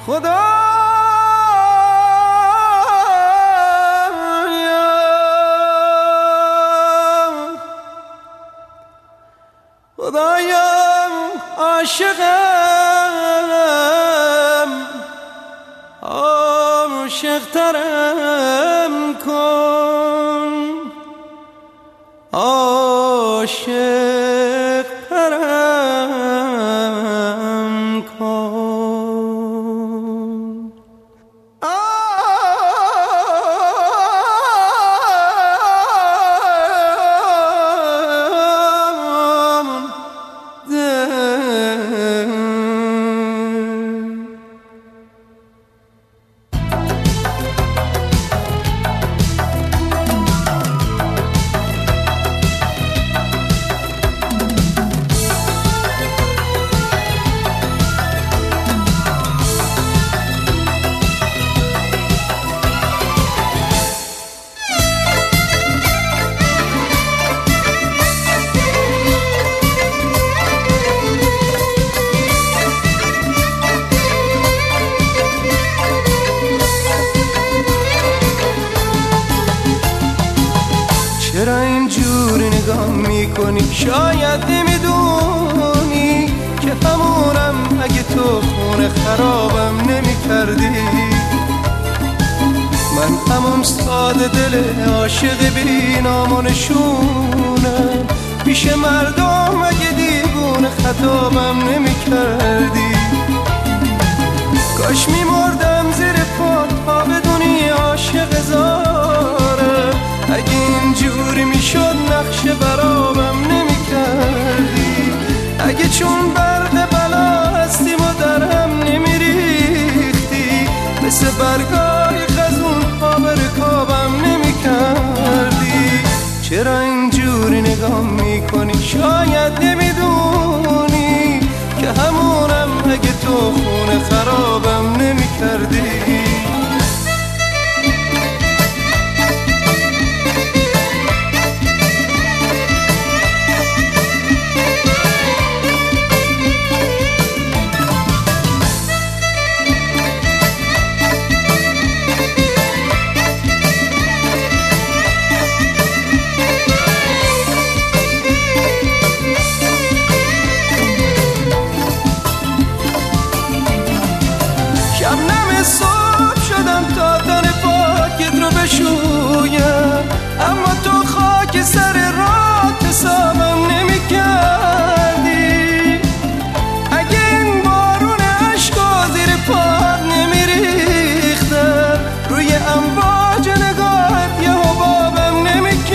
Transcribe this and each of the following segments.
خدایا عاشقم، عاشق‌ترم کن، عاشق‌ترم کن. چرا اینجوری نگاه میکنی؟ شاید نمیدونی که همونم اگه تو خونه خرابم نمیکردی. من همون ساده دل عاشق بی نام و نشونم، پیش مردم اگه دیوونه خطابم نمیکردی. کاش میمردم زیر پا تا بدونی عاشق زارم، اگه اینجوری میشد نقشه برابم نمیکردی. اگه چون برق بلا هستیم و درهم نمیریختی، مثل برگای خزون پا به رکابم نمیکردی. چرا اینجوری نگاه میکنی؟ شاید نمیدونی که همونم اگه تو خونه خرابم نمیکردی. صبح شدم تا تن پاکت رو بشویم، اما تو خاک سر راه حسابم نمی کردی. اگه این بارون عشقا زیر پات نمی ریختم، روی امواج نگاهت یه حبابم نمی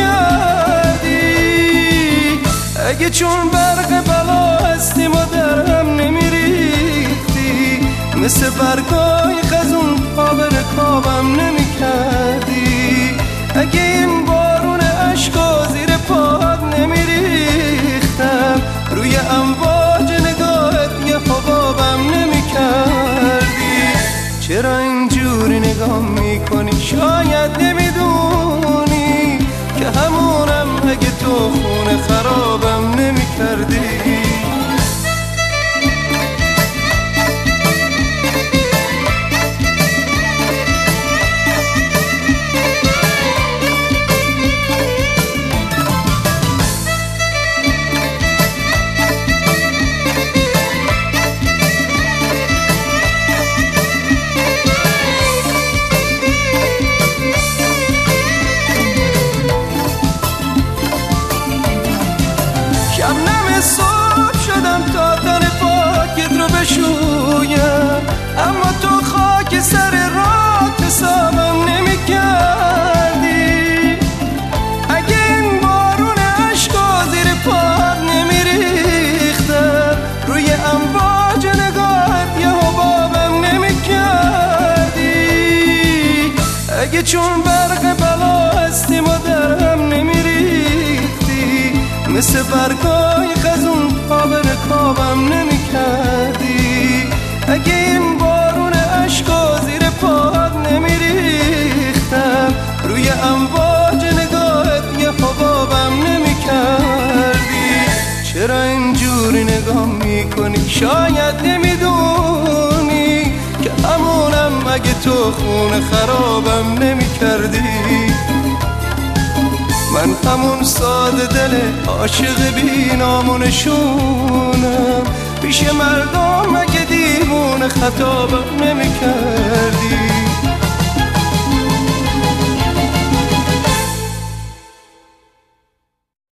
کردی. اگه چون برق بلا هستیم و درهم نمی ریختی، مثل برگای خزون پا به رکابم نمی کردی. اگه این بارون عشقا زیر پات نمی ریختم، روی امواج نگاهت یه حبابم نمی کردی. چرا اینجوری نگاه میکنی؟ شاید نمیدونی که همونم اگه تو خونه خرابم نمی کردی. صبح شدم تا تن پاکت رو بشویم، اما تو خاک سر راه حسابم نمی کردی. اگه این بارون عشقا زیر پات نمی ریختم، روی امواج نگاهت یه حبابم نمی کردی. اگه چون برق بلا هستیم و درهم نمی ریختی، مثل برگای خزون پا به رکابم نمی کردی. اگه این بارون عشقا زیر پات نمی ریختم، روی امواج نگاهت یه حبابم نمی کردی. چرا اینجوری نگاه میکنی؟ شاید نمیدونی که همونم اگه تو خون خرابم نمی کردی. من همون ساده دل عاشق بی نام و نشونم، پیش مردم اگه دیوونه خطابم نمی کردی.